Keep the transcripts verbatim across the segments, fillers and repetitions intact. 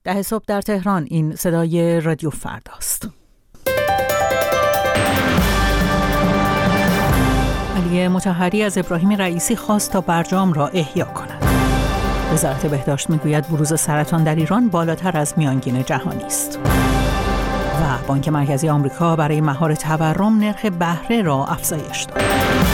ده صبح در تهران. این صدای رادیو فرداست. علی مطهری از ابراهیم رئیسی خواست تا برجام را احیا کند. وزارت بهداشت میگوید بروز سرطان در ایران بالاتر از میانگین جهانی است. و بانک مرکزی آمریکا برای مهار تورم نرخ بهره را افزایش داد.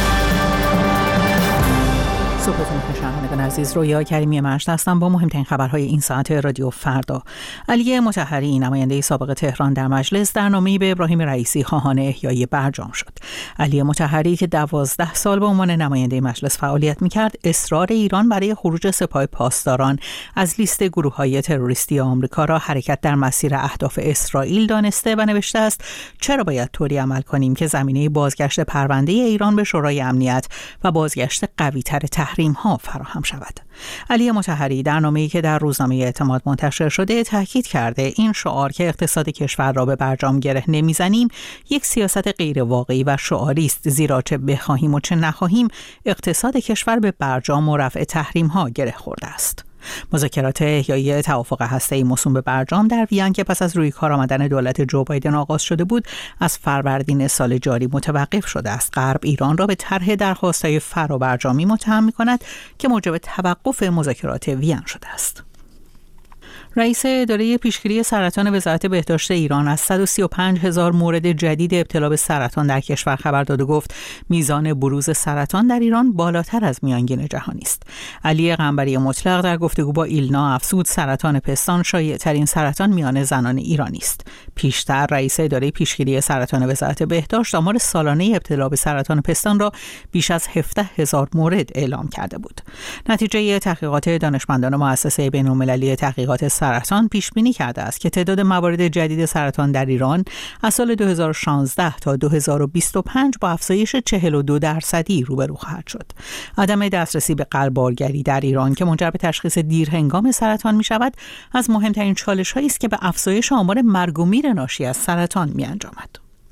صبحتون خوش شنوندگان عزیز، رویا کریمی مشت هستم با مهمترین خبرهای این ساعت رادیو فردا. علی مطهری نماینده سابق تهران در مجلس در نامه‌ای به ابراهیم رئیسی خواهان احیای برجام شد. علی مطهری که دوازده سال به عنوان نماینده مجلس فعالیت می‌کرد، اصرار ایران برای خروج سپاه پاسداران از لیست گروه‌های تروریستی آمریکا را حرکت در مسیر اهداف اسرائیل دانسته و نوشته است چرا باید طوری عمل کنیم که زمینه بازگشت پرونده ایران به شورای امنیت و بازگشت قوی‌تر تحریم ها فراهم شود. علی مطهری در نامه‌ای که در روزنامه اعتماد منتشر شده تاکید کرده این شعار که اقتصاد کشور را به برجام گره نمیزنیم یک سیاست غیر واقعی و شعاری است، زیرا چه بخواهیم و چه نخواهیم اقتصاد کشور به برجام و رفع تحریم ها گره خورده است. مذاکرات احیای توافق هسته‌ای موسوم به برجام در وین که پس از روی کار آمدن دولت جو بایدن آغاز شده بود، از فروردین سال جاری متوقف شده است. غرب ایران را به طرح درخواست‌های فرابرجامی متهم می‌کند که موجب توقف مذاکرات وین شده است. رئیس اداره پیشگیری سرطان وزارت بهداشت ایران از صد و سی و پنج هزار مورد جدید ابتلا به سرطان در کشور خبر داد و گفت میزان بروز سرطان در ایران بالاتر از میانگین جهانی است. علی قنبری مطلق در گفتگو با ایلنا افزود سرطان پستان شایع‌ترین سرطان میان زنان ایرانی است. پیشتر رئیس اداره پیشگیری سرطان وزارت بهداشت آمار سالانه ابتلا به سرطان پستان را بیش از هفده هزار مورد اعلام کرده بود. نتیجه تحقیقات دانشمندان مؤسسه بین‌المللی تحقیقات سرطان پیش بینی کرده است که تعداد موارد جدید سرطان در ایران از سال دو هزار و شانزده تا دو هزار و بیست و پنج با افزایش چهل و دو درصدی روبرو خواهد شد. عدم دسترسی به قلب‌بارگری در ایران که منجر به تشخیص دیر هنگام سرطان می شود، از مهمترین چالش‌هایی است که به افزایش آمار مرگ و میر ناشی از سرطان می انجامد.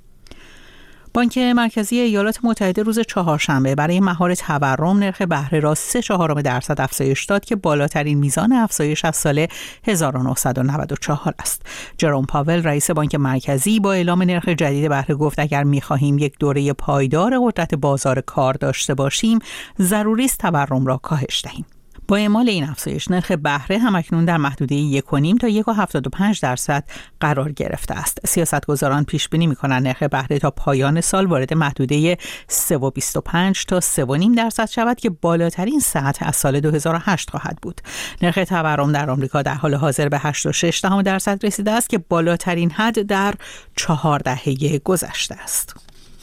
بانک مرکزی ایالات متحده روز چهارشنبه برای مهار تورم نرخ بهره را سه چهارم درصد افزایش داد که بالاترین میزان افزایش از سال هزار و نهصد و نود و چهار است. جروم پاول رئیس بانک مرکزی با اعلام نرخ جدید بهره گفت اگر می‌خواهیم یک دوره پایدار قدرت بازار کار داشته باشیم، ضروری است تورم را کاهش دهیم. با اعمال این افزایش نرخ بهره همکنون در محدوده یک و نیم تا یک و هفتاد و پنج درصد قرار گرفته است. سیاستگزاران پیش بینی می‌کنند نرخ بهره تا پایان سال وارد محدوده سه و بیست و پنج تا سه و نیم درصد شود که بالاترین سطح از سال دو هزار و هشت خواهد بود. نرخ تورم در آمریکا در حال حاضر به هشت و شش دهم درصد رسیده است که بالاترین حد در چهار دهه گذشته است.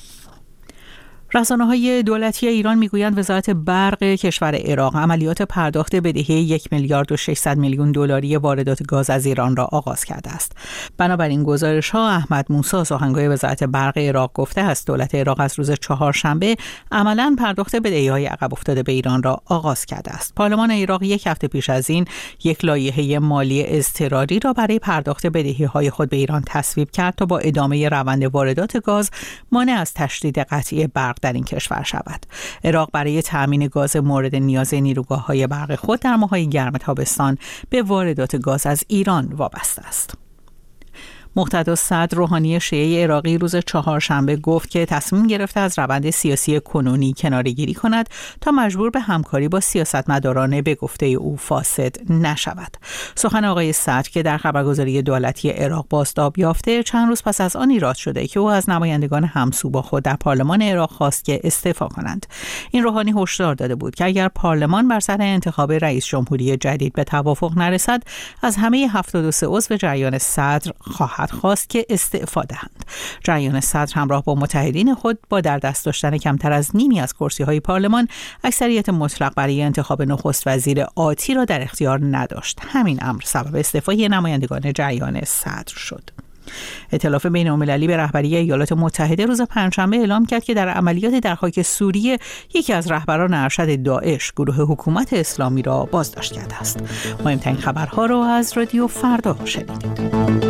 رسانه‌های دولتی ایران میگویند وزارت برق کشور عراق عملیات پرداخت بدهی یک میلیارد و ششصد میلیون دلاری واردات گاز از ایران را آغاز کرده است. بنابراین گزارش‌ها احمد موسی سخنگوی وزارت برق عراق گفته است دولت عراق از روز چهارشنبه عملاً پرداخت بدهی‌های عقب افتاده به ایران را آغاز کرده است. پارلمان عراق یک هفته پیش از این یک لایحه مالی اضطراری را برای پرداخت بدهی‌های خود به ایران تصویب کرد تا با ادامه روند واردات گاز مانع از تشدید قطعی برق در این کشور شود. عراق برای تأمین گاز مورد نیاز نیروگاه‌های برق خود در ماه‌های گرم تابستان به واردات گاز از ایران وابسته است. مقتدا صدر روحانی شیعه عراقی روز چهارشنبه گفت که تصمیم گرفته از روند سیاسی کنونی کناره‌گیری کند تا مجبور به همکاری با سیاستمداران به گفته او فاسد نشود. سخن آقای صدر که در خبرگزاری دولتی عراق بازتاب یافته چند روز پس از آن ایراد شده که او از نمایندگان همسو با خود در پارلمان عراق خواست که استعفا کنند. این روحانی هشدار داده بود که اگر پارلمان بر سر انتخاب رئیس جمهوری جدید به توافق نرسد، از همه هفتاد و سه عضو جریان صدر خواهد خواست که استعفا دهند. جریان صدر همراه با متحدین خود با در دست داشتن کمتر از نیمی از کرسی‌های پارلمان اکثریت مطلق برای انتخاب نخست وزیر آتی را در اختیار نداشت. همین امر سبب استعفای نمایندگان جریان صدر شد. ائتلاف بین‌المللی به رهبری ایالات متحده روز پنجشنبه اعلام کرد که در عملیات در خاک سوریه یکی از رهبران ارشد داعش گروه حکومت اسلامی را بازداشت کرده است. مهمترین خبرها را از رادیو فردا شنیدید.